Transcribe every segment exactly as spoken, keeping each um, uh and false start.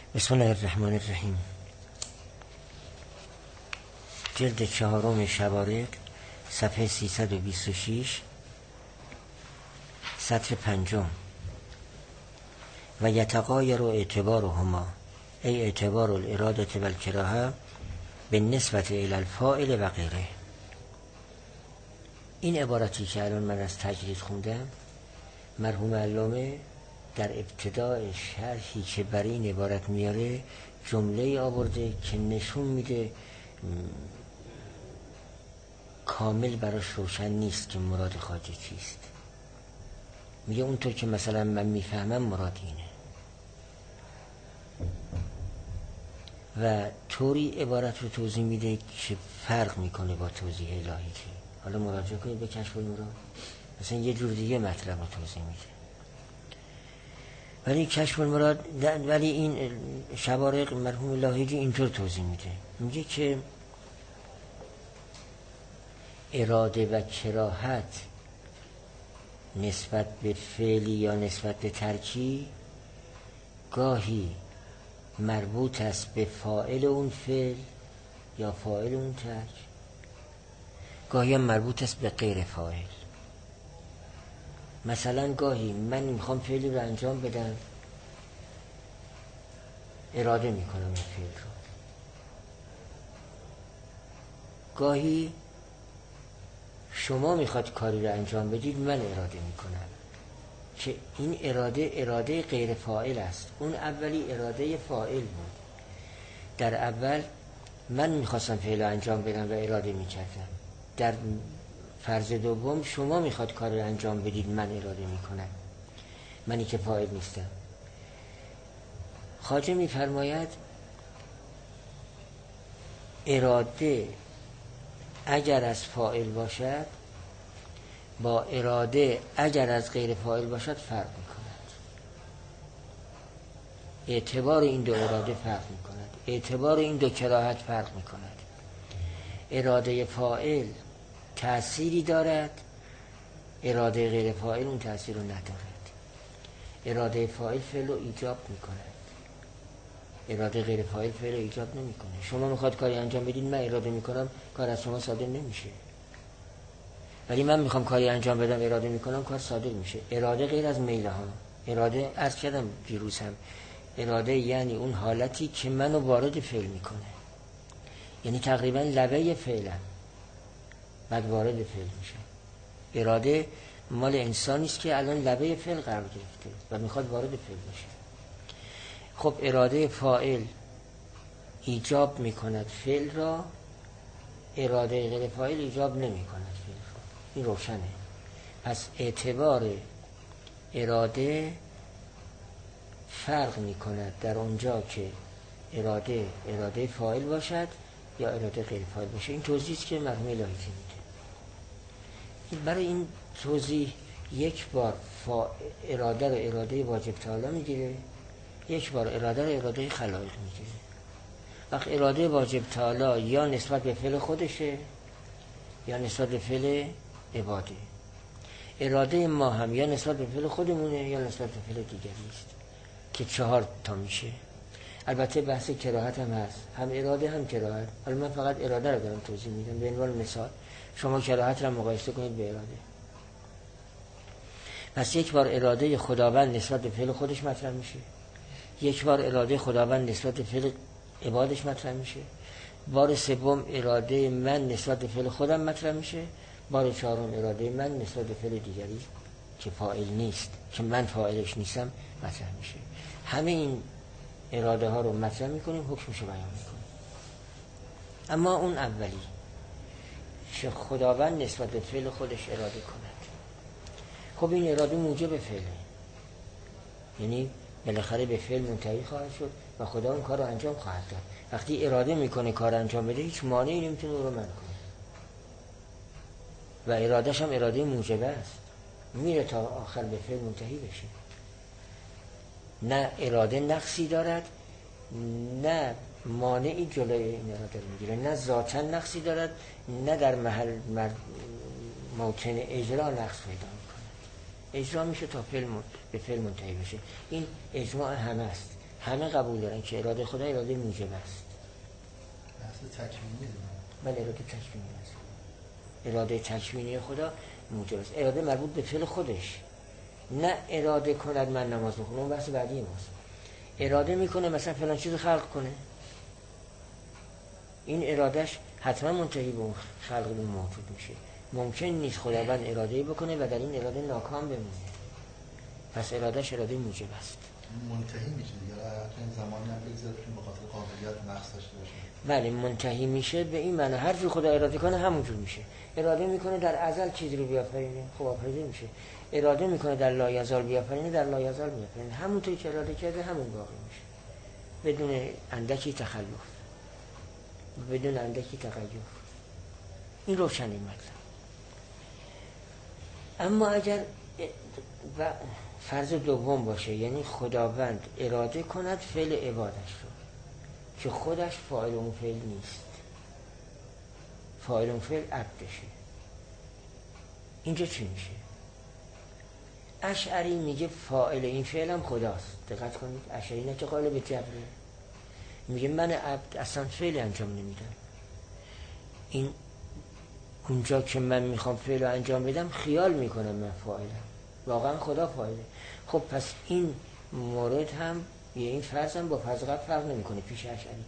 بسم الله الرحمن الرحیم. جلد چهارم شوارق، صفحه سیصد و بیست و شش، سطر پنجم. و یتغایر اعتبارهما ای اعتبار الارادة و الکراهه بالنسبة الی الفاعل و غیره. این عبارتی که الان من از تجرید خوندم، مرحوم علامه در ابتدای شرحی که برای این عبارت میاره جمله آورده که نشون میده کامل براش روشن نیست که مراد خواجه چیست. میگه اونطور که مثلا من میفهمم مراد اینه و طوری عبارت رو توضیح میده که فرق میکنه با توضیح الهی. که حالا مراجعه کنید به کشف المراد، مثلا یه جور دیگه مطلب رو توضیح میده. ولی کشف المراد، ولی این شوارق مرحوم لاهیجی اینطور توضیح میده، میگه که اراده و کراهت نسبت به فعلی یا نسبت به ترکی گاهی مربوط است به فاعل اون فعل یا فاعل اون ترک، گاهی هم مربوط است به غیر فاعل. مثلا گاهی من میخوام فعلی رو انجام بدم، اراده میکنم این فعل رو. گاهی شما میخواد کاری رو انجام بدید، من اراده میکنم که این اراده اراده غیر فاعل است. اون اولی اراده فاعل بود. در اول من میخواستم فعل رو انجام بدم و اراده میکردم. در فرض دوم شما میخواد کار رو انجام بدید، من اراده میکنم، منی که فاعل نیستم. خواجه میفرماید اراده اگر از فاعل باشد با اراده اگر از غیر فاعل باشد فرق میکند. اعتبار این دو اراده فرق میکند، اعتبار این دو کراهت فرق میکند. اراده فاعل تأثیری دارد، اراده غیر فاعل اون تأثیر رو ندارد. اراده فاعل فعل رو ایجاب میکند، اراده غیر فاعل فعل رو ایجاب نمیکنه. شما میخواد کاری انجام بدید، من اراده میکنم، کار از شما صادر نمیشه. ولی من میخوام کاری انجام بدم، اراده میکنم، کار صادر میشه. اراده غیر از میله ها. اراده عرض کردم دیروز هم، اراده یعنی اون حالتی که منو وارد فعل میکنه، یعنی تقریبا لبه فعلم، بعد وارد فعل میشه. اراده مال انسانی است که الان لبه فعل قرار گرفته و میخواد وارد فعل بشه. خب اراده فاعل ایجاب میکند فعل را، اراده غیر فاعل ایجاب نمیکند فعل را. این روشنه. پس اعتبار اراده فرق میکند در اونجا که اراده اراده فاعل باشد یا اراده غیر فاعل باشه. این توضیحی است که مرحوم لاهیجی میده. برای این توضیح یک بار فا... اراده رو اراده واجب تعالی میگیره، یک بار اراده رو اراده خلایق میگیره. وقت اراده واجب تعالی یا نسبت به فعل خودشه یا نسبت به فعل عباده. اراده ما هم یا نسبت به فعل خودمونه یا نسبت به فعل دیگری است که چهار تا میشه. البته بحث کراهت هم هست، هم اراده هم کراهت. حالا من فقط اراده رو دارم توضیح میدم به عنوان مثال. شما کراهت رو مقایسه کنید به اراده. پس یک بار اراده خداوند نسبت به فعل خودش مطرح میشه، یک بار اراده خداوند نسبت به فعل عبادش مطرح میشه، بار سوم اراده من نسبت به فعل خودم مطرح میشه، بار چهارم اراده من نسبت به فعل دیگری که فاعل نیست، که من فاعلش نیستم مطرح میشه. همه این اراده ها رو مطرح میکنیم، حکمشو بیان میکنیم. اما اون اولی که خداوند نسبت به فعل خودش اراده کند، خب این اراده موجب فعله، یعنی بالاخره به فعل منتهی خواهد شد و خدا اون کار رو انجام خواهد داد. وقتی اراده میکنه کار انجام بده، هیچ مانعی نمیتونه او رو منع کنه و ارادهش هم اراده موجبه است، میره تا آخر به فعل منتهی بشه. نه اراده نقصی دارد، نه مانعی جلوی این اراده رو میگیره، نه ذاتاً نقصی دارد، نه در محل موطن اجرا نقص پیدا میکنه. اجرا میشه تا فعل به فعل منتهی بشه. این اجماع همه است. همه قبول دارن که اراده خدا اراده موجب است. بحث تکوینی بله اراده تکوینی است. اراده تکوینی خدا موجب است. اراده مربوط به فعل خودش، نه اراده کند من نماز بخونم، اون بحث بعدی ماست. اراده میکنه مثلا فلان چیز خلق کنه، این ارادهش حتما منتهی به اون خلق اون موجود میشه. ممکن نیست خداوند اراده بکنه و در این اراده ناکام بمونه. پس ارادهش اراده موجب است. منتهی میشه دیگه، حتی این زمانی هم بگذاره که به خاطر قابلیت نقص داشته باشه. بله منتهی میشه به این معنی هر جور خدا اراده کنه همونجور میشه. اراده میکنه در ازل چیزی رو بیافرینه، خب آفریده میشه. اراده میکنه در لایزال بیافرینه، در لایزال میافرینه. همونطوری که اراده کرده همون باقی میشه، بدون اندکی تخلف، بدون اندکی تغییر. این روشن این مطلب. اما اگر و فرض دوم باشه، یعنی خداوند اراده کند فعل عبادش رو که خودش فاعل اون فعل نیست، فاعل اون فعل عبدشه، اینجا چی میشه؟ اشعری میگه فاعل این فعل هم خداست. دقت کنید، اشعری نه که قائل به جبره، میگه من عبد اصلا فعل انجام نمیدم، این اونجا که من میخوام فعل رو انجام بدم خیال میکنم من فاعلم، واقعا خدا فاعله. خب پس این مورد هم یه این فرض هم با فرض قبل فرق نمیکنه پیش اشعری.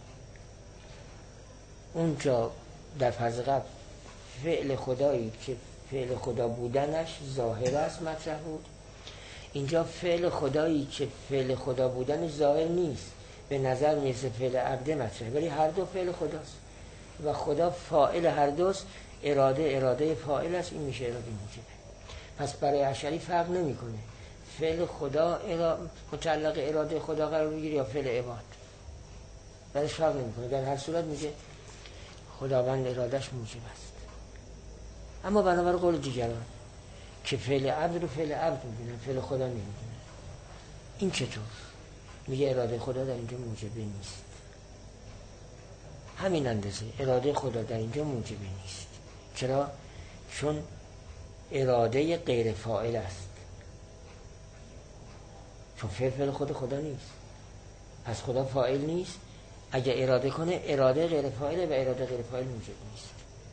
اونجا در فرض قبل فعل خدایی که فعل خدا بودنش ظاهر است مطرح بود، اینجا فعل خدایی که فعل خدا بودنش ظاهر نیست، به نظر میرسه فعل عبده مطرح، ولی هر دو فعل خداست و خدا فاعل هر دوست. اراده اراده فاعل است، این میشه اراده موجبه. پس برای اشعری فرق نمیکنه فعل خدا متعلق اراده خدا قرار بگیره یا فعل عباد، برش فرق نمیکنه. در هر صورت میگه خداوند ارادهش موجب است. اما بنابر قول دیگران که فعل عبد رو فعل عبد میدونن، فعل خدا نمیدونن. این چطور؟ میگه اراده خدا در اینجا موجبه نیست. همین اندازه اراده خدا در اینجا موجبه نیست. چرا؟ چون اراده غیر فاعل است، چون فعل فعل خود خدا نیست، پس خدا فاعل نیست. اگه اراده کنه اراده غیر فاعله و اراده غیر فاعل موجب نیست.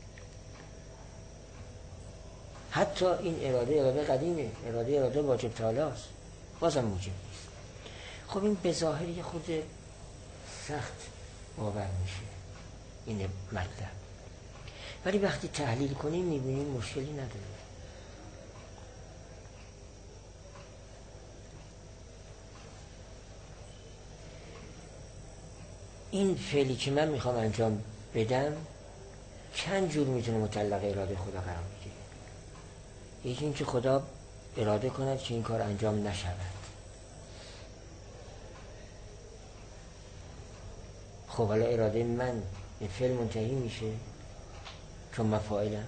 حتی این اراده اراده قدیمه، اراده اراده واجب تعالی است، بازم موجب نیست. خب این به ظاهر یه خود سخت باور میشه این مطلب، ولی وقتی تحلیل کنیم میبینیم مشکلی نداره. این فعلی که من میخوام انجام بدم چند جور میتونه متعلق اراده خدا قرار بگیره. یکی این که خدا اراده کند که این کار انجام نشود. خب حالا اراده من به فعل منتهی میشه چون من فاعلم،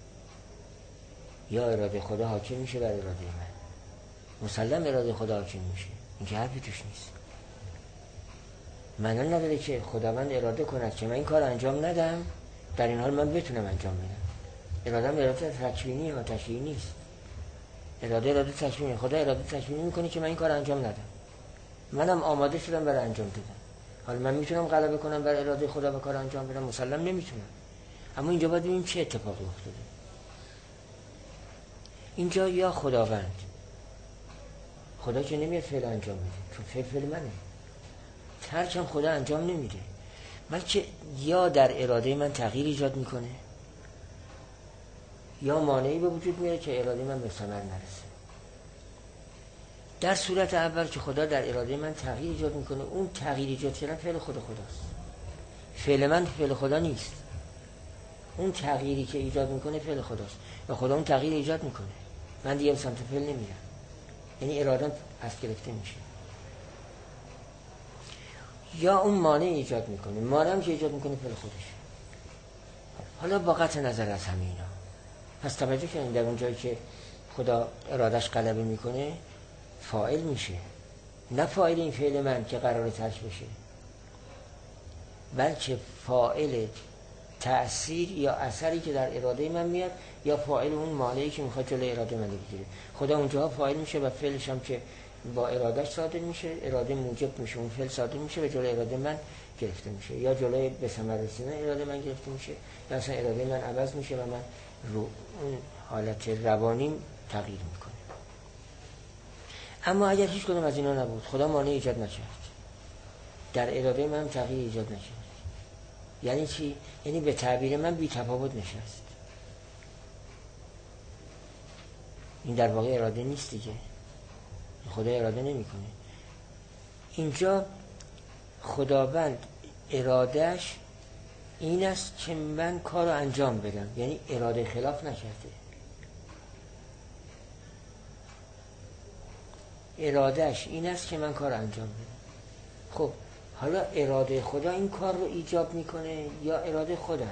یا اراده خدا حاکم میشه بر اراده من؟ مسلم اراده خدا حاکم میشه، این که حرفی توش نیست. معنی نداره که خداوند اراده کند که من این کار انجام ندم، در این حال من بتونم انجام بدم. اراده‌ام اراده تکوینی و تشریعی نیست. اراده اراده تکوینی، خدا اراده تکوینی میکنه که من این کار انجام ندم، منم آماده شدم برای انجام دادن. حالا من میتونم غلبه کنم بر اراده خدا به کار انجام بدم؟ مسلم نمیتونم. اما اینجا باید ببینیم چه اتفاقی افتاده. اینجا یا خداوند، خدا که نمیاد فعل انجام میده چون فعل فعل منه، ترکم خدا انجام نمیده، بلکه یا در اراده من تغییر ایجاد میکنه یا مانعی به وجود میاره که اراده من به ثمر نرسه. در صورت اول که خدا در اراده من تغییر ایجاد میکنه، اون تغییر ایجاد کردن فعل خود خداست، فعل من فعل خدا نیست. اون تغییری که ایجاد میکنه فعل خداست و خدا اون تغییر ایجاد میکنه، من دیگه به سمت فعل نمیرم، یعنی ارادم پس گرفته میشه. یا اون مانع ایجاد میکنه، مانع هم که ایجاد میکنه فعل خودش. حالا با قطع نظر از همه اینا، پس توجه کنید در اون جایی که خدا ارادش غلبه میکنه فاعل میشه، نه فاعل این فعل من که قراره ترک بشه، بلکه فاعل تأثیر یا اثری که در اراده من میاد، یا فاعل اون مانعی که میخواد جلوی اراده من بگیره. خدا اونجا فاعل میشه و فعلش هم که با ارادهش صادر میشه، اراده موجب میشه، اون فعل صادر میشه و جلوی اراده من گرفته میشه، یا جلوی به ثمر رسیدن اراده من گرفته میشه، یا اصلا اراده من عوض میشه و من رو اون حالت روانیم تغییر میکنه. اما اگر هیچ کدوم از اینا نبود، خدا مانع ایجاد نکرد، در اراده من تغییر ایجاد نکرد، یعنی چی؟ یعنی به تعبیر من بی تفاوت نشست. این در واقع اراده نیست دیگه، خدا اراده نمیکنه. اینجا خداوند ارادهش این است که من کار رو انجام بدم، یعنی اراده خلاف نکرده. ارادهش این است که من کار رو انجام بدم. خب حالا اراده خدا این کار رو ایجاب میکنه یا اراده خودم؟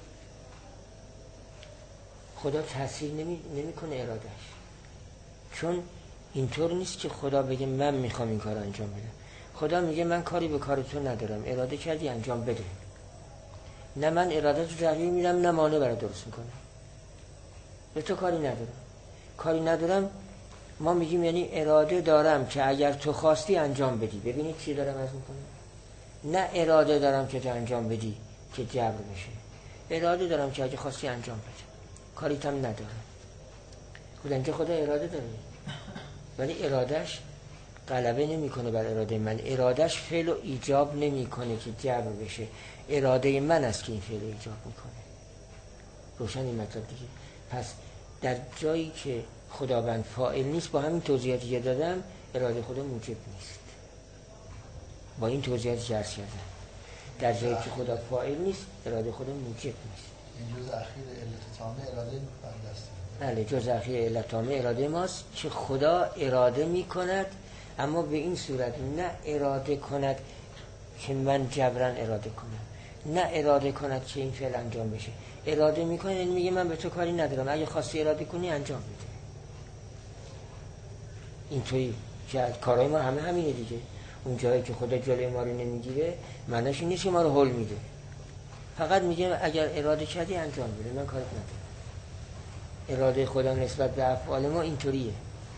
خدا تاثیر نمی نمیکنه ارادهش، چون اینطور نیست که خدا بگه من میخوام این کار رو انجام بدم. خدا میگه من کاری به کار تو ندارم، اراده کردی انجام بده. نه من اراده تو تغییر میدم، نه مانع برای درست میکنم. به تو کاری ندارم. کاری ندارم ما میگیم یعنی اراده دارم که اگر تو خواستی انجام بدی. ببینید چی دارم از میکنم. نه اراده دارم که تو انجام بدی که جبر بشه. اراده دارم که اگه خواستی انجام بده. کاریت هم ندارم. خود اینجا خدا اراده داره، ولی ارادهش غلبه نمیکنه بر اراده من. ارادهش فعل و ایجاب نمیکنه که جبر بشه. اراده من است که این فعل ایجاب میکنه. روشن این مطلب دیگه. پس در جایی که خداوند فاعل نیست، با همین توضیحاتی که دادم اراده خدا موجب نیست. با این توضیحاتی که عرض کردم، در جایی که خدا فاعل نیست اراده خدا موجب نیست. این جز اخیر علت تامه اراده بنده است. بله، جز اخیر علت تامه اراده ماست که خدا اراده میکند، اما به این صورت نه اراده کند که من جبران اراده کنم، نه اراده کند که این فعل انجام بشه. اراده میکنه یعنی میگه من به تو کاری ندارم، اگه خواستی اراده کنی انجام بده. اینطوری که کارهای ما همه همینه دیگه. اون جایی که خدا جلوی ما رو نمیگیره معنیش این نیست که ما رو هول میده، فقط میگه اگر اراده کردی انجام بده، من کاری ندارم. اراده خدا نسبت به افعال ما اینطوریه،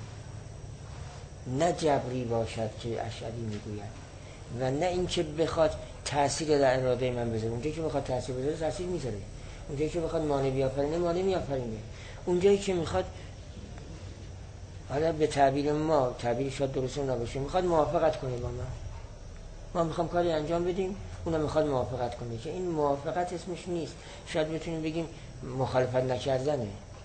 نه جبری باشد که اشعری میگوید و نه اینکه بخواد تأثیر در اراده من بذاره. اونجایی که بخواد تأثیر بذاره تأثیر میذاره، اونجایی که بخواد مانع بیافرینه مانع میآفرینه، اونجایی که میخواد، حالا به تعبیر ما، تعبیر شاید درست نباشه، میخواد موافقت کنه با ما، ما میخوام کاری انجام بدیم، اونم میخواد موافقت کنه، که این موافقت اسمش نیست. شاید بتونیم بگیم مخالفت نکردنه،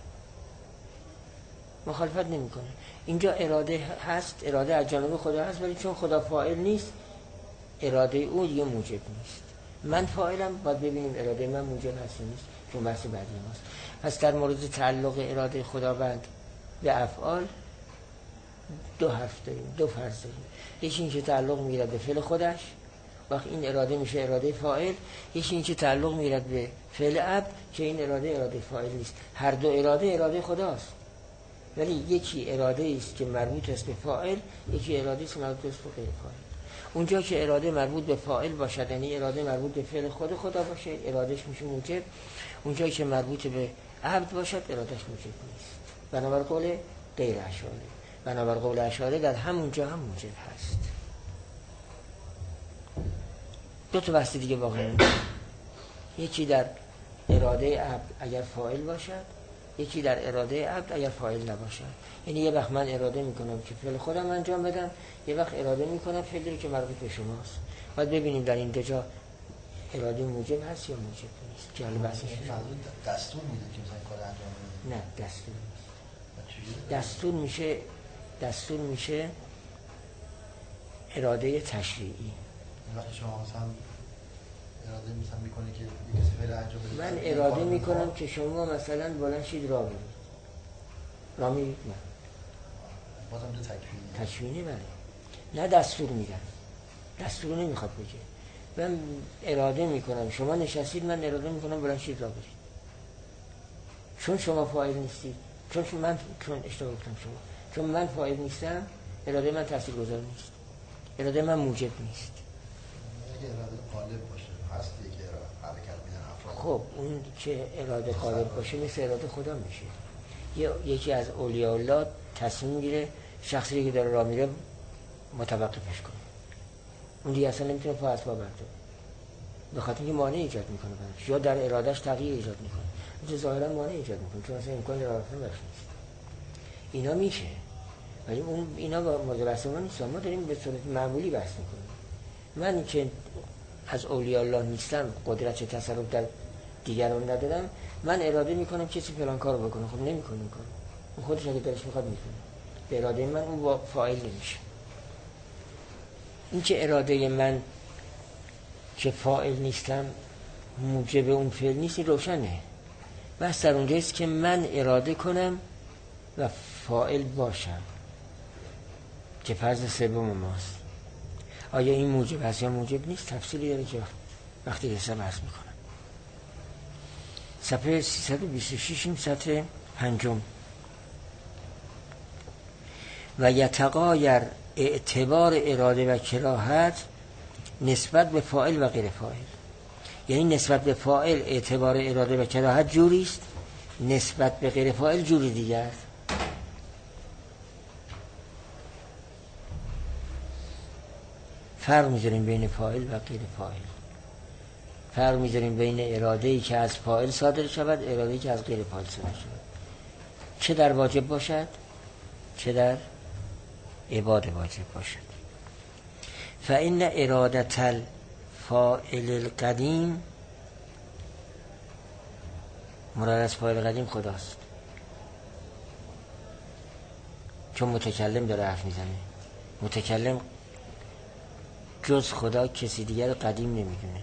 مخالفت نمیکنه. اینجا اراده هست، اراده از جانب خدا هست، ولی چون خدا فاعل نیست اراده او دیگه موجب نیست. من فاعلم، باید ببینیم اراده من موجب هست یا نیست، چون بحث بعدی ماست. پس در مورد تعلق اراده خداوند به افعال دو حرف داریم، دو فرض داریم. یکی این که تعلق میگیرد به فعل خودش، وقت این اراده میشه اراده فاعل. یکی این که تعلق میگیرد به فعل عبد، که این اراده اراده فاعل نیست. هر دو اراده اراده خداست، ولی یکی اراده است که مربوط است به فاعل، یکی اراده است که مربوط است به غیر فاعل. اونجا که اراده مربوط به فاعل باشد، یعنی اراده مربوط به فعل خود خدا باشه، ارادهش میشه موجب. اونجایی که مربوط به عبد باشد ارادهش موجب نیست. بنابر قول غیر اشاعره، بنابر قول اشاعره در همون جا هم موجب هست. دو تا بحث دیگه باقی مونده. یکی در اراده عبد اگر فاعل باشد، یکی در اراده عبد اگر فاعل نباشد. یعنی یه وقت من اراده میکنم که فعل خودم انجام بدم، یه وقت اراده میکنم فعلی که مربوط به شماست. باید ببینیم در این دو جا اراده موجب هست یا موجب نیست، که حالا بحثش دستور میده که مثلا کار انجام بده. نه دستور نیست. دستور میشه دستور میشه اراده تشریعی. وقتی شما مثلا اراده مثلا میکنه که یک کسی فعل انجام بده، من اراده میکنم که شما مثلا بلند شید راه برید، راه میرید، نه بازم دو تکوینی تکوینی. بله، نه دستور میدن، دستور نمیخواد بگه. من اراده میکنم شما نشستید، من اراده میکنم بلند شید راه برید. چون شما فاعل نیستید، چون من چون اشتباه گفتم شما چون من فاعل نیستم، اراده من تاثیرگذار نیست، اراده من موجب نیست. اگه اراده غالب باشه هست دیگه حرکت میدن افراد. خب اون که اراده غالب باشه مثل اراده خدا میشه. یا یکی از اولیاء الله تصمیم میگیره شخصی که داره راه میره متوقفش کنه. اون دیگه اصلا نمیتونه پا از پا برداره، به خاطر اینکه مانع ایجاد میکنه براش، یا در ارادهش تغییر ایجاد میکنه، چه ظاهرا مانع ایجاد میکنه، چون اصلا امکان رفتن براش نیست. اینا میشه، ولی اون اینا مورد بحث ما نیست. ما داریم به صورت معمولی بحث میکنیم. من که از اولیاء الله نیستم، قدرت تصرف در دیگران ندارم، من اراده میکنم کسی فلان کارو بکنه، خب نمیکنه این کارو، اون خودش اگه دلش میخواد میکنه، به اراده من اون فاعل نمیشه. این که اراده من که فاعل نیستم موجب اون فعل نیست، روشنه. بس در اونجاست که من اراده کنم و فاعل باشم که فرض سوم ماست. آیا این موجب هست یا موجب نیست؟ تفصیلی داره که وقتی حساب عرض میکنم. صفحه سیصد و بیست و شش، این سطح پنجم. و یتغایر اعتبار اراده و کراهت نسبت به فاعل و غیر فاعل. یعنی نسبت به فاعل اعتبار اراده و کراهت جوری است، نسبت به غیر فاعل جوری دیگر است. فرق میذاریم بین فاعل و غیر فاعل. فرق میذاریم بین اراده‌ای که از فاعل صادر شود، اراده‌ای که از غیر فاعل صادر شود، چه در واجب باشد چه در عباد واجب باشد. فإن ارادة الفاعل القدیم، مراد از فاعل قدیم خداست، چون متکلم داره حرف میزنه. متکلم جز خدا کسی دیگر قدیم نمیدونه.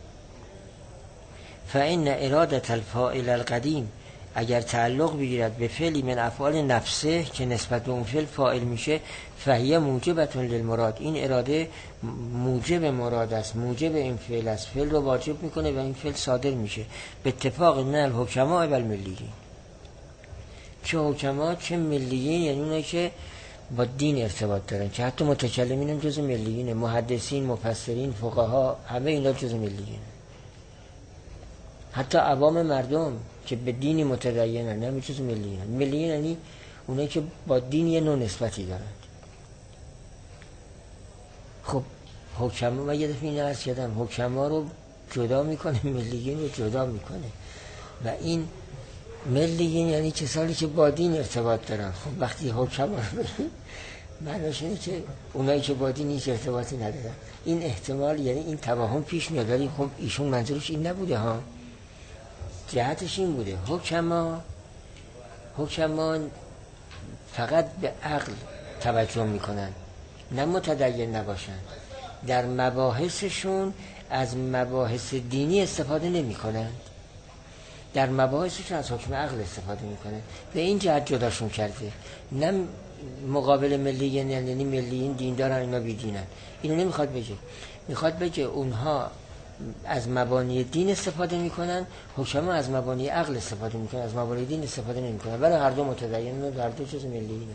فإن ارادة الفاعل القدیم، اگر تعلق بگیرد به فعلی من افعال نفسه که نسبت به اون فعل فاعل میشه، فهیه موجبتون للمراد، این اراده موجب مراد است، موجب این فعل است، فعل رو واجب میکنه و این فعل صادر میشه به اتفاق نه الحکماء و الملیین. چه حکما چه ملیین، یعنی اونایی که با دین ارتباط دارن، که حتی متکلمین هم جز ملیین، محدثین، مفسرین، فقها، همه اینا جز ملیین. حتی عوام مردم که به دینی متدینن همه جز ملیین. ملیین یعنی اونایی که با دین یه نوع نسبتی دارن. خب حکما، من یه دفعه این عرض کردم، حکما رو جدا میکنه، ملیین رو جدا میکنه. و این ملیین یعنی کسانی که با دین ارتباط دارن. خب وقتی حکما رو بگیم معناش اینه که اونایی که با دین هیچ ارتباطی ندارن. این احتمال، یعنی این توهم پیش میاد، ولی خب ایشون منظورش این نبوده ها، جهتش این بوده. حکما حکما فقط به عقل توجه میکنن، نه متدین نباشن. در مباحثشون از مباحث دینی استفاده نمیکنن، در مباحثشون از حکم عقل استفاده میکنن. به این جهت جداشون کرده. نه مقابل ملیین، یعنی ملیین دین دارن اینا بی دینن، اینو نمیخواد بگه. میخواد بگه اونها از مبانی دین استفاده میکنن، حکما از مبانی عقل استفاده میکنن، از مبانی دین استفاده نمیکنن، ولی هر دو متدین و هر دو جز ملیین.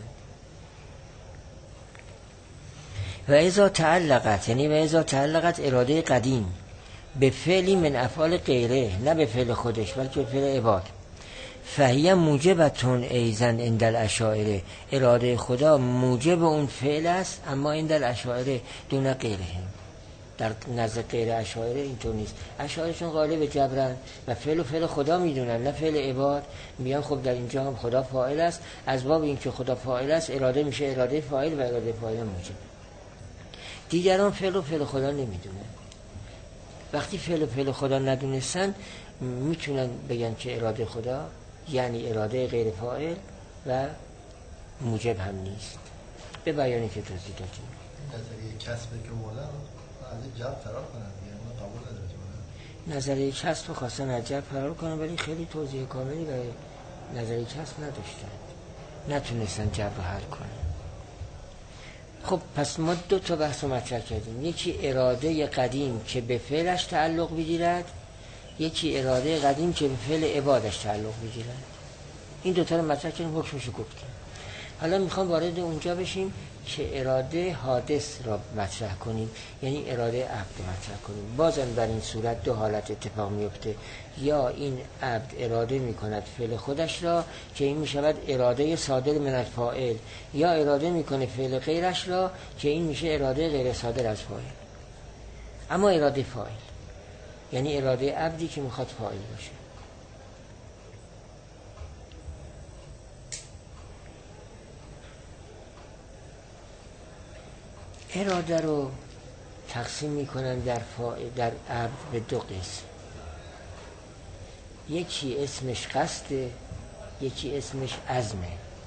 و اذا تعلقت، یعنی و اذا تعلقت اراده قدیم به فعلی من افعال غیره، نه به فعل خودش بلکه به فعل عباد، فهیه موجبتون ایزن عند الاشاعره، اراده خدا موجب اون فعل است، اما عند الاشاعره دون غیره. در نزد غیر اشاعره اینطور نیست. اشاعره چون غالب جبرن و فعل و فعل خدا میدونن نه فعل عباد، میگن خب در اینجا هم خدا فاعل است، از باب اینکه خدا فاعل است اراده میشه اراده فاعل و اراده فاعل موجب. دیگران فعل و فعل خدا نمیدونن. وقتی فعل و فعل خدا ندونستن میتونن بگن که اراده خدا یعنی اراده غیر فاعل و موجب هم نیست. به بیانی که توضیح دادیم نظریه کسبه که مولا از جب فرار کنن، یعنی اون قبول نداره. نظریه کسب رو خواستن از جب فرار کنن، ولی خیلی توضیح کاملی برای نظریه کسب نداشتن، نتونستن جب رو حل کنن. خب پس ما دو تا بحث رو مطرح کردیم، یکی اراده قدیم که به فعلش تعلق بگیرد، یکی اراده قدیم که به فعل عبادش تعلق بگیرد. این دو تا رو مطرح کردیم، حکمشو گفتیم. حالا میخوام وارد اونجا بشیم که اراده حادث را مطرح کنیم، یعنی اراده عبد را مطرح کنیم. بازم در این صورت دو حالت اتفاق میفته، یا این عبد اراده میکند فعل خودش را که این میشود اراده صادر من الفاعل، یا اراده میکنه فعل غیرش را که این میشه اراده غیر صادر از فاعل. اما اراده فاعل یعنی اراده عبدی که میخواد فاعل باشه. اراده رو تقسیم میکنن در فاعل در عبد به دو قسم. یکی اسمش قصده، یکی اسمش عزمه.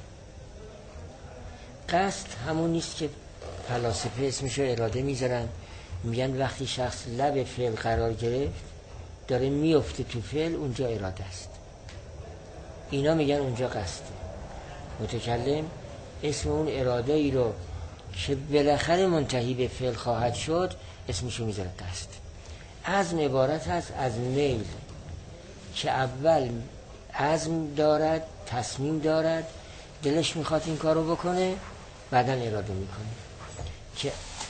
قصد همون نیست که فلاسفه اسمش رو اراده میذارن، میگن وقتی شخص لب فعل قرار گرفت داره میفته تو فعل، اونجا اراده است. اینا میگن اونجا قصده. متکلم اسم اون اراده ای رو که بالاخره منتهی به فعل خواهد شد اسمشو میذاره قصد. عزم عبارت هست از میل که اول عزم دارد، تصمیم دارد، دلش میخواد این کارو بکنه، بعداً اراده میکنه، که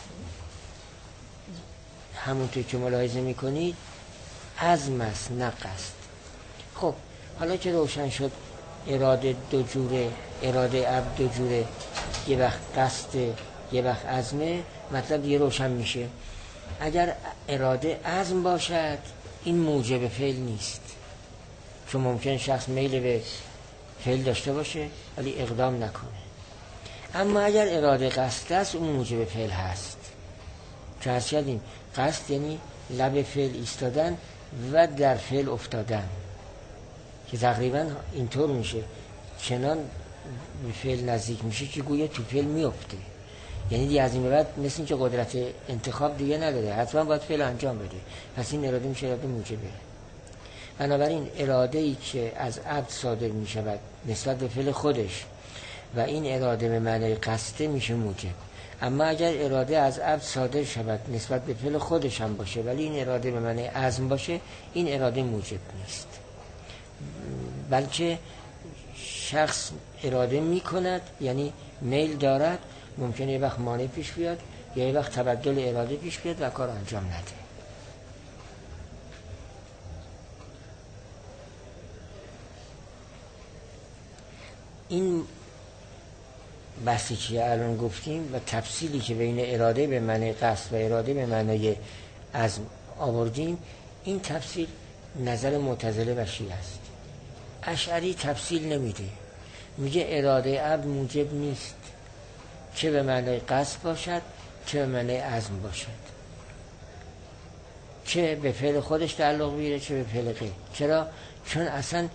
همونطور که ملاحظه میکنید عزم است نه قصد. خب حالا که روشن شد اراده دو جوره، اراده عبد دو جوره، یه وقت قصد یه وقت عزمه، مطلب دیگه روشن میشه. اگر اراده عزم باشد این موجب فعل نیست، چون ممکن شخص میل به فعل داشته باشه ولی اقدام نکنه. اما اگر اراده قصد است اون موجب فعل هست. چون هست کردیم قصد یعنی لب فعل ایستادن و در فعل افتادن، که تقریبا اینطور میشه، چنان به فعل نزدیک میشه که گویا تو فعل میفته. یعنی دیگه از این به بعد مثل این که قدرت انتخاب دیگه نداره، حتما باید فعل انجام بده. پس این اراده میشه اراده موجبه. بنابراین اراده ای که از عبد صادر میشود نسبت به فعل خودش و این اراده به معنای قصده میشه موجب. اما اگر اراده از عبد صادر شود نسبت به فعل خودش هم باشه ولی این اراده به معنای عزم باشه، این اراده موجب نیست، بلکه شخص اراده میکند، یعنی میل دارد، ممکنه یه وقت مانع پیش بیاد یا یه وقت تبدل اراده پیش بیاد و کار انجام نده. این بحثی که الان گفتیم و تفصیلی که بین اراده به معنی قصد و اراده به معنی عزم آوردیم، این تفصیل نظر معتزله و شیعه است. اشعری تفصیل نمیده، میگه اراده عبد موجب نیست، چه به معنی قصد باشد چه به معنی عزم باشد، چه به فعل خودش تعلق بیاره چه به فعل غیر. چرا؟ چون اصلا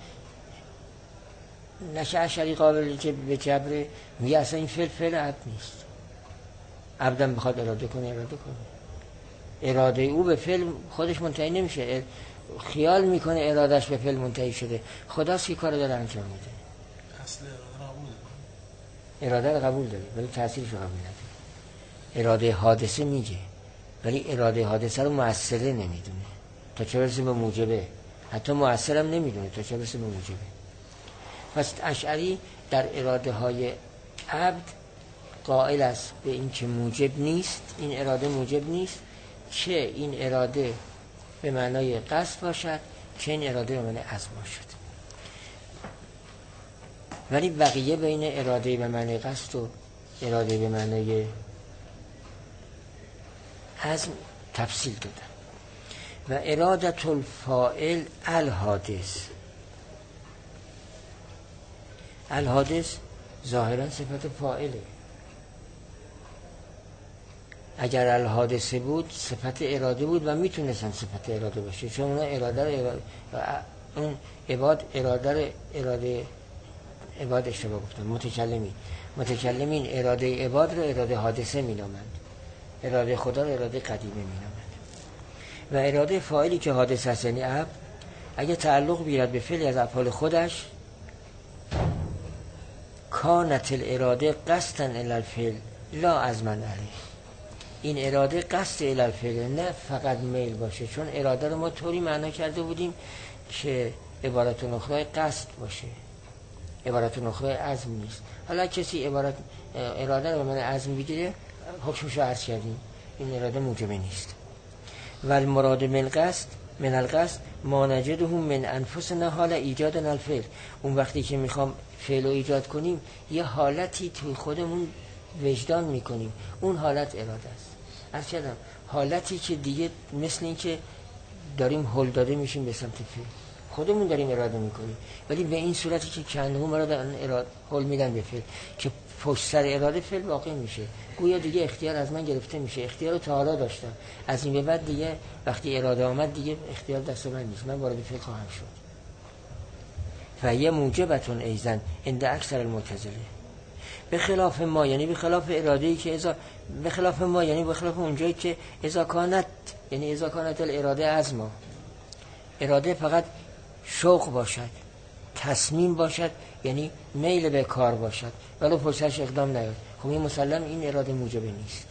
نشه اشعری قابل به جبره، میگه اصلا این فعل فعل عبد نیست. عبدم بخواد اراده کنه اراده کنه، اراده او به فعل خودش منتهی نمیشه، خیال میکنه ارادش به فعل منتهی شده، خداست که کار داره انجام میده. اصل اراده قبول داره، اراده رو قبول داره ولی تأثیرش رو قبول نداره. اراده حادثه میگه ولی اراده حادثه رو مؤثره نمیدونه تا چه برسه به موجبه، حتی مؤثرم نمیدونه تا چه برسه به موجبه. پس اشعری در اراده های عبد قائل است به این که موجب نیست، این اراده موجب نیست، چه این اراده به معنای قصد باشد چه این اراده به معنای عزم باشد. ولی بقیه بین اراده به معنای قصد و اراده به معنای عزم تفصیل دادن. و ارادت الفاعل الحادث، الحادث ظاهرا صفت فاعله. اگر الحادثه بود صفت اراده بود و میتونستن صفت اراده باشه، چون اون اراده رو اراده اون عباد اراده رو اراده عباد اشتباه گفتن متکلمین متکلمین اراده عباد رو اراده حادثه مینامند، اراده خدا رو اراده قدیمه مینامند. و اراده فاعلی که حادث است یعنی عبد، اگه تعلق بیارد به فعلی از افعال خودش، کانت الاراده قصدا الی الفعل لا عزما علیه، این اراده قصد الی الفعل نه فقط میل باشه، چون اراده رو ما طوری معنا کرده بودیم که عبارت اخرى قصد باشه، عبارت نخبه عزم نیست. حالا کسی عبارت اراده رو به من عزم بگیره حکمش رو عرض کردیم، این اراده موجبه نیست. و المراد من قصد من القصد ما نجده من انفسنا حال ایجاد الفعل. اون وقتی که میخوام فعل رو ایجاد کنیم یه حالتی توی خودمون وجدان میکنیم، اون حالت اراده است. عرض کردم حالتی که دیگه مثل این که داریم هل داده میشیم به سمت فعل، خودمون داریم اراده میکنیم، ولی به این صورتی که کنده ما را دارن اراده هل میدن به فعل که پشت سر اراده فعل واقع میشه. گویا دیگه اختیار از من گرفته میشه، اختیار رو تا حالا داشتم، از این به بعد دیگه وقتی اراده آمد دیگه اختیار دست من نیست، من وارد فعل خواهم شد. فهیه موجبتون ایزن عند اکثر المعتزله. به خلاف ما یعنی به خلاف اراده‌ای که اذا به خلاف ما یعنی به خلاف اونجایی که اذا کانت یعنی اذا کانت الاراده از ما، اراده فقط شوق باشد، تصمیم باشد، یعنی میل به کار باشد ولو پشتش اقدام نیاد، خب این مسلم این اراده موجبه نیست.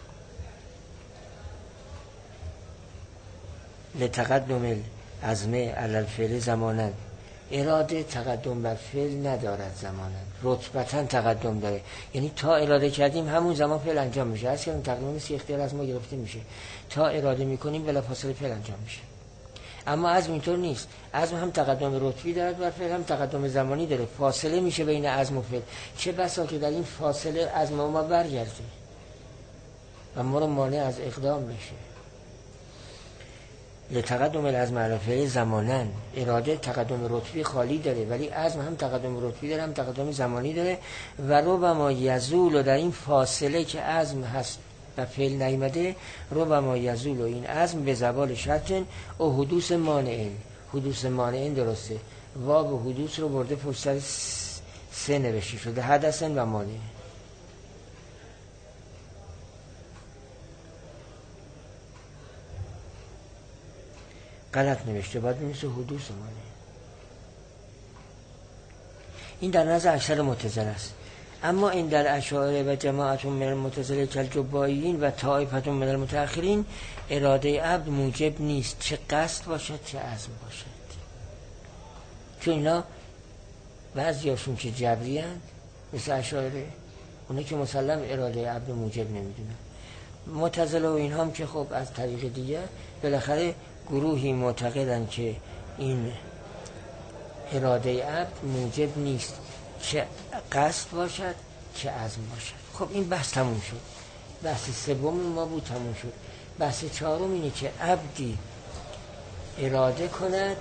لتقدم العزم علی الفعل زمانا، اراده تقدم بر فعل ندارد زمانا، رتبتا تقدم داره، یعنی تا اراده کردیم همون زمان فعل انجام میشه. از که تقدیم سی اختیار از ما گرفته میشه، تا اراده میکنیم بلافاصله فعل انجام میشه. اما عزم اینطور نیست، عزم هم تقدم رتبی دارد و فعل هم تقدم زمانی داره، فاصله میشه بین عزم و فعل، چه بسا که در این فاصله عزم ما برگرده و ما رو مانع از اقدام بشه. لتقدم العزم علی الفعل زمانا، اراده تقدم رتبی خالی داره ولی عزم هم تقدم رتبی داره هم تقدم زمانی داره و ربما یزول، و در این فاصله که عزم هست و فعل نیامده ربما یزول، و این عزم به زوال شرط او حدوث مانعین. حدوث مانعین درسته، واب حدوث رو برده پشت سر سه نوشته شده، حدثن و مانع. غلط نوشته، باید بنویسه حدوث مانع. این در نظر اکثر معتزله است. اما این در اشاعره و جماعت من المعتزله کالجبائیین و طائفه من المتأخرین اراده عبد موجب نیست، چه قصد باشد چه عزم باشد. چون اینا بعضیاشون که جبری هستند مثل اشاعره، اونا که مسلم اراده عبد موجب نمیدونن. معتزله و این هم که خب از طریق دیگه بالاخره گروهی معتقدن که این اراده عبد موجب نیست، چه قصد باشد چه عزم باشد. خب این بحث تموم شد، بحث سوم ما بود تموم شد. بحث چهارم اینه که عبدی اراده کند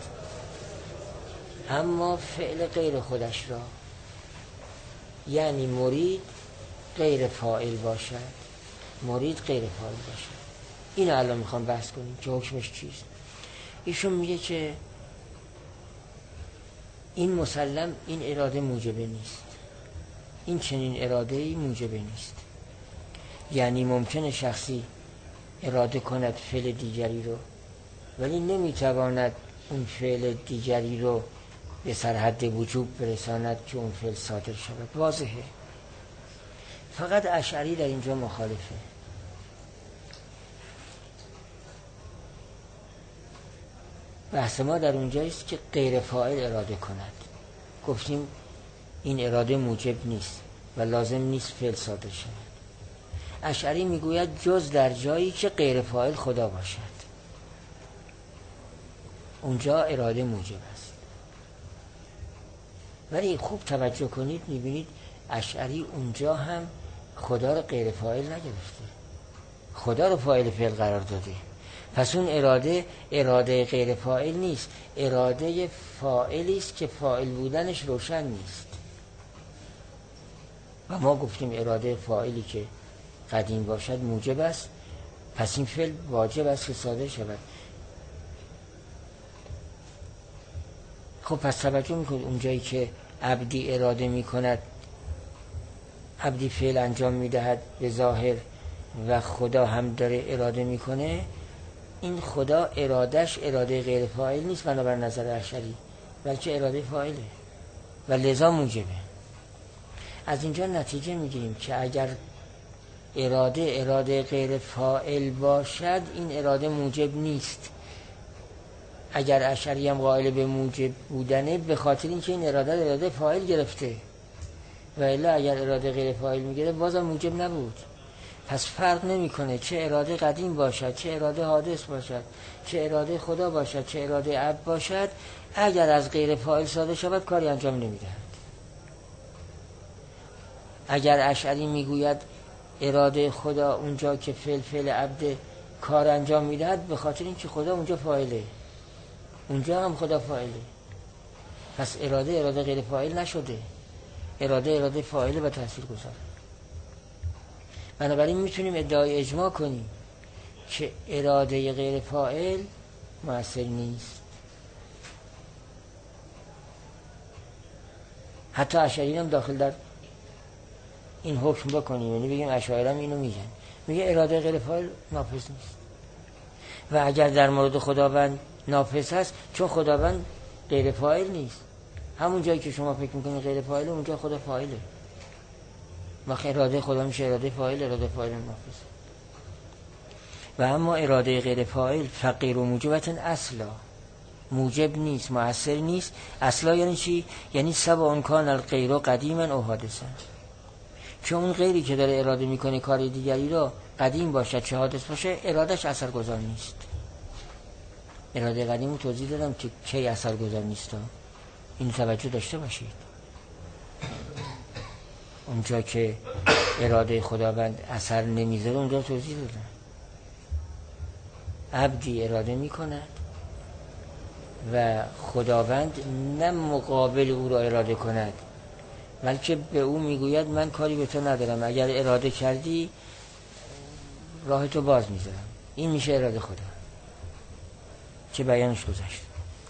اما فعل غیر خودش را، یعنی مرید غیر فاعل باشد، مرید غیر فاعل باشد. این الان میخوام بحث کنیم که حکمش چیست. ایشون میگه که این مسلم این اراده موجبه نیست، این چنین اراده‌ای موجبه نیست. یعنی ممکنه شخصی اراده کند فعل دیگری رو ولی نمیتواند اون فعل دیگری رو به سرحد وجوب برساند که اون فعل صادر شود. واضحه. فقط اشعری در اینجا مخالفه. بحث ما در اونجاییست که غیر فاعل اراده کند. گفتیم این اراده موجب نیست و لازم نیست فعل صادر شود. اشعری میگوید جز در جایی که غیر فاعل خدا باشد اونجا اراده موجب است. ولی خوب توجه کنید میبینید اشعری اونجا هم خدا رو غیر فاعل نگرفته، خدا رو فاعل فعل قرار داده. پس اون اراده اراده غیر فاعل نیست، اراده فاعلی است که فاعل بودنش روشن نیست. و ما گفتیم اراده فاعلی که قدیم باشد موجب است، پس این فعل واجب است که صادر شود. خب پس توجه میکنید اونجایی که عبدی اراده میکند، عبدی فعل انجام میدهد به ظاهر و خدا هم داره اراده میکنه، این خدا ارادش اراده غیر فاعل نیست بنابر نظر اشعری، بلکه اراده فاعله و لذا موجبه. از اینجا نتیجه میگیریم که اگر اراده اراده غیر فاعل باشد این اراده موجب نیست، اگر اشعری هم قائل به موجب بودنه به خاطر اینکه این اراده اراده فاعل گرفته، و الا اگر اراده غیر فاعل میگیره بازم موجب نبود. پس فرق نمیکنه چه اراده قدیم باشد، چه اراده حادث باشد، چه اراده خدا باشد، چه اراده عبد باشد، اگر از غیر فاعل صادر شود کاری انجام نمیدهد. اگر اشعری میگوید اراده خدا اونجا که فعل فعل عبد کار انجام میدهد، به خاطر اینکه خدا اونجا فاعله، اونجا هم خدا فاعله. پس اراده اراده غیر فاعل نشده، اراده اراده فاعله و تاثیر گذاره. بنابراین میتونیم ادعای اجماع کنیم که اراده غیر فاعل مؤثر نیست. حتی اشعری هم داخل در این حکم بکنیم، یعنی بگیم اشاعره هم اینو میگن، میگه اراده غیر فاعل نافذ نیست. و اگر در مورد خداوند نافذ هست، چون خداوند غیر فاعل نیست، همون جایی که شما فکر میکنید غیر فاعله اونجا خدا فاعله. وقت اراده خدا میشه اراده فاعل، اراده فاعل نافذ. و اما اراده غیر فاعل فقیر و موجبت اصلا، موجب نیست، مؤثر نیست. اصلا یعنی چی؟ یعنی سواء کان الغیر قدیما او حادثا. چون اون غیری که داره اراده میکنه کار دیگری را، قدیم باشه چه حادث باشه، ارادش اثرگذار نیست. اراده قدیم رو توضیح دادم که کی اثرگذار نیست. این توجه داشته باشید. اونجا که اراده خداوند اثر نمیذاره اونجا توضیح دادم. عبدی اراده میکند و خداوند نه مقابل او را اراده کند، بلکه به او میگوید من کاری به تو ندارم، اگر اراده کردی راه تو باز میذارم. این میشه اراده خدا که بیانش گذشت.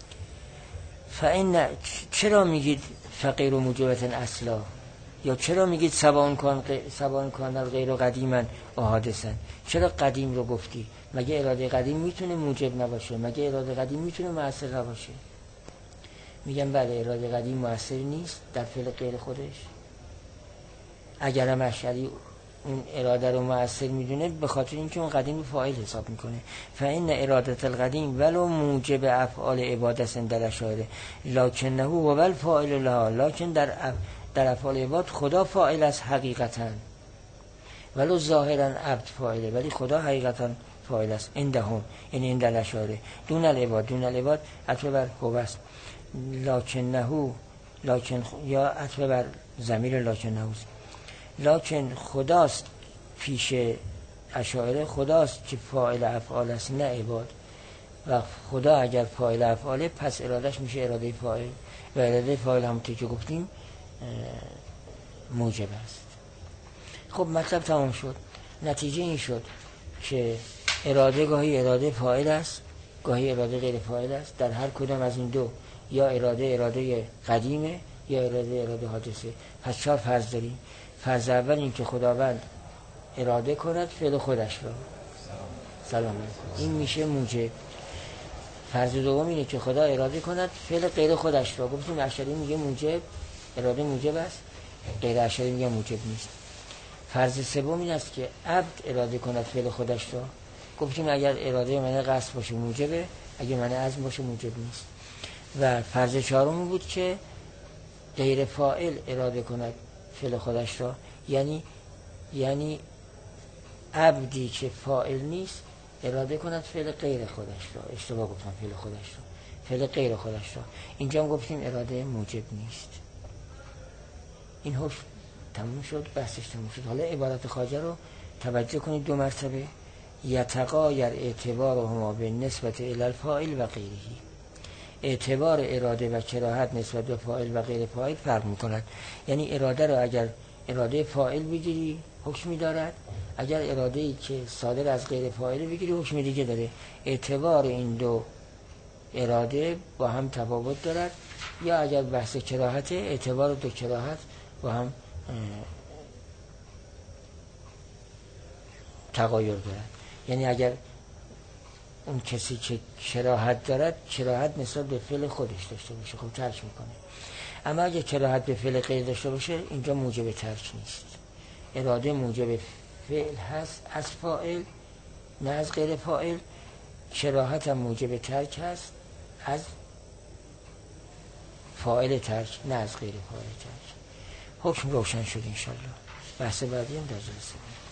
فإن چرا میگید فقیر و موجبت اصلا، یا چرا میگید سواء کان سواء کان الغیر قدیما و حادثا؟ چرا قدیم رو گفتی؟ مگه اراده قدیم میتونه موجب نباشه؟ مگه اراده قدیم میتونه مؤثر نباشه؟ میگم بله، اراده قدیم مؤثر نیست در فعل غیر خودش. اگر هم اشعری اون اراده رو مؤثر میدونه، به خاطر اینکه اون قدیم رو فاعل حساب میکنه. فإن اراده القدیم ولو موجب افعال عبادت در اشاره لکنه هو الفاعل لها، لکن در اف... در افعال عباد خدا فاعل است حقیقتا، ولو ظاهرا عبد فاعله، ولی خدا حقیقتا فاعل است. عندهم یعنی عند الاشاره دون العباد، دون العباد عطف بر هو است. لکنه لکن یا عطف بر ضمیر لکنه است. لکن خداست پیش اشاعره، خداست که فاعل افعال است نه عباد. و خدا اگر فاعل افعاله پس ارادش میشه اراده فاعل، و اراده فاعل همونطور که گفتیم موجب است. خب مطلب تمام شد. نتیجه این شد که اراده گاهی اراده فاعل است، گاهی اراده غیر فاعل است. در هر کدام از این دو یا اراده اراده قدیمه یا اراده اراده حادثه. پس چهار فرض داریم. فرض اول این که خداوند اراده کند فعل خودش را، سلام این میشه موجب. فرض دوم اینه که خدا اراده کند فعل غیر خودش را. گفتیم اشعری میگه موجب، اراده موجب است، غیر اشعری میگه موجب نیست. فرض سوم این است که عبد اراده کند فعل خودش را. گفتیم اگر اراده معنی قصد باشه موجبه، اگر معنی عزم باشه موجب نیست. و فرض چهارم بود که غیر فاعل اراده کند فعل خودش را، یعنی یعنی عبدی که فاعل نیست اراده کند فعل غیر خودش را. اشتباه گفتم، فعل خودش را، فعل غیر خودش را. اینجا هم گفتیم اراده موجب نیست. این حکم تموم شد، بحثش تموم شد. حالا عبارت خواجه رو توجه کنید دو مرتبه. یتغایر اعتبارهما به نسبت الی الفاعل و غیره. اعتبار اراده و کراهت نسبت به فاعل و غیر فاعل فرق می‌کند. یعنی اراده رو اگر اراده فاعل بگیری حکمی دارد، اگر اراده‌ای که صادر از غیر فاعل بگیری حکم دیگه داره. اعتبار این دو اراده با هم تفاوت دارد. یا اگر بحث کراهت، اعتبار دو کراهت با هم تغایر دارد. یعنی اگر اون کسی که کراهت دارد، کراهت نسبت به فعل خودش داشته باشه، خب ترک میکنه. اما اگر کراهت به فعل غیر داشته باشه، اینجا موجب ترک نیست. اراده موجب فعل هست از فاعل نه از غیر فاعل. کراهت هم موجب ترک هست از فاعل ترک نه از غیر فاعل ترک. حکم روشن شد انشالله. بحث بعدی هم در جلسه